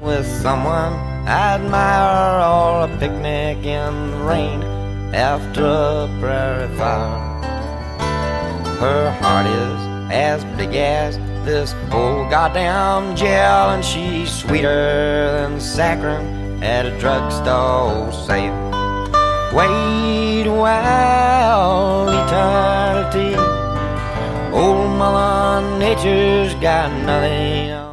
with someone I admire, or a picnic in the rain after a prairie fire. Her heart is as big as this whole goddamn jail, and she's sweeter than saccharin at a drugstore sale. Wait a while, eternity. Old Mother Nature's got nothing on.